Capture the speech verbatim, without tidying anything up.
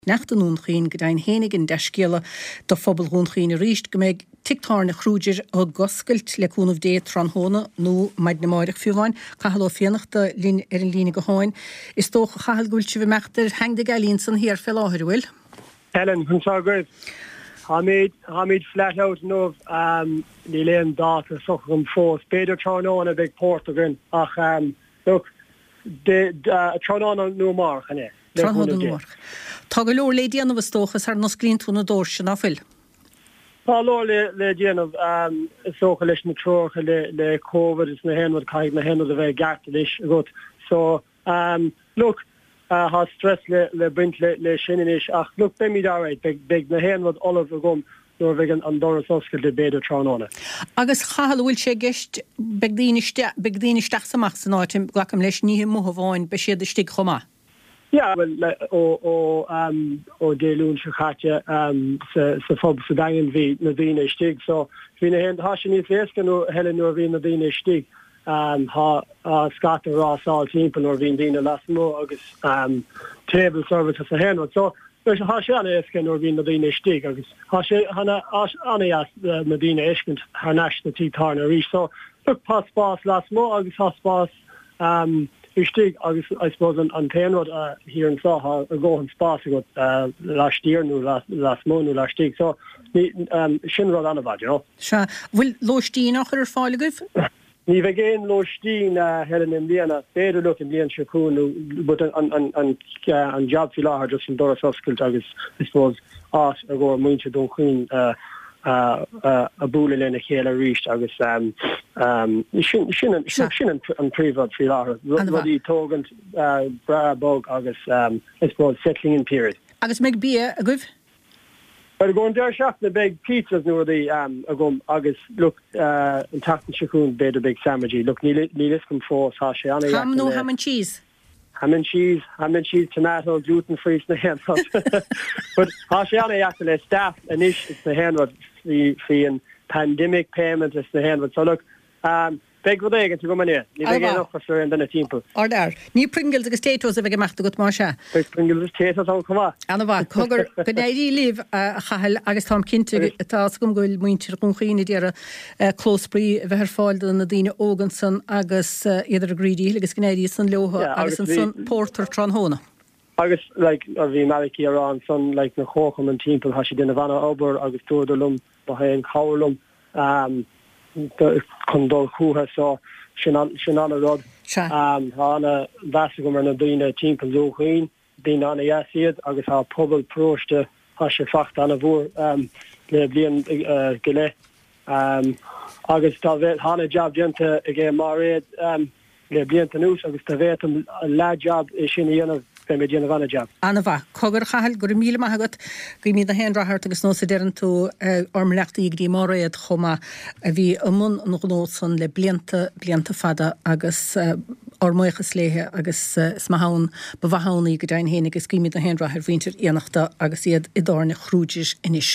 Nach an únchaín go dain hénig in deiscéile do phobal únchaín a ríist go méid tictar na chrúidir a goscailt leúnmh dé tronhóna nó maid na máireach fiúháin, cahall ó fianachta lín ar an lína go háin. Is tócha chahall gúilte bhí meachtar hang de galín san hir fel áthir bhfuil? Helen, chun sagad, Hamid, Hamid flat out nóg um, ní léon dáta socham fós, beidir trónán a big port again, ach, um, look, de, de, uh, trónán nó mar, chané. Tronhóna nó mar. Tá go leor le déanamh stóchas ar nos glín túna dóir sin á fil. Tá leor le le déanamh um socha leis na trocha le le COVID is na hen wat caiig na hen a bheith gata leis agat. So um look uh ha stress le le brint le le sin is ach look be mi alright big big na hen wat Oliver gom nor vegan an Doris Oscar de beidir trónóna. Agus chahall bhfuil sé gist begdíine begdíine samach san áitim glacham leis ní móháin be siad stig chomá. Yeah, well, o o um o delún chachatja um sa sa fob sa dagen vi na dine stig so vi na hen ha sin fesken no helen nor vi na dine stig um ha uh, scatter ras all team nor vi dine last mo agus um table service sa hen so ha se an esken nor vi na dine stig agus ha se hana an na dine eskent haar national tea tarna ri so look pas spas last mo agus ha spas um Stig, I suppose, on, on Penrod uh, here in Saha, a go on spas got uh, last year, no last last month, no last week. So, um, Shinrod Anavad, you know. Sure. Will Lochstein auch er fall give? Ni again Lochstein uh, Helen in Liana, better look in Lian Shakun, but on on on uh, on job filar just in Doris Oscar, I suppose, us a go munch don queen. Uh, Uh, uh, a búla lena chéile ríist agus um, um, sin sin sin an príomhd fi láthir. Rudí tógant bra bog agus um, I suppose settling in period. Agus meid bí a gubh? Well, going there shop the big pizzas nor the um agum agus look uh in tatan shakun bed a big sandwichy. Look ní ní liscum fós ha sé anna. Ham no ham and cheese. Ham and cheese, ham and cheese, tomato, gluten free na hen. But ha sé anna actually staff anish is the hen what the the pandemic payment is the hen. So look, um big good day to go in here. Ni big enough for in the team. Or there. Ní Pringles agus Tato's a big gemacht go mar se. Pringles Tato's on come. Anna va cogur benaidi live a chahal agus tam kinte tá gum goil muintir gonchine dere close spree ver fáil na dine Oganson agus idir greedy agus gnédi san loha agus san Porter Tronhona. Agus like of the Maliki around son like na Chocum and team ha she din Vanna Ober agus Tordalum behind Cowlum um condol chuha so sin an rod um hana vasgum ar na dine team kan zo chuin din an yasiad agus ha pobl proste ha se facht an a vor um le blian uh, gele um agus ta vet hana job gente again marid um le blian tanus agus ta vet a la job is sin yana Median Vanna job. Anna va cogur chahal gur míle magat go mí na hen rahart agus nó sé deran tú ormlechtta ag dí marad choma a bhí amun nó nóson le blianta blianta fada agus ormoichas léthe agus smahaun bevahauní go dain hénig agus gimí na hen rahar vinter éanachta agus iad i dárne chrúidir inis.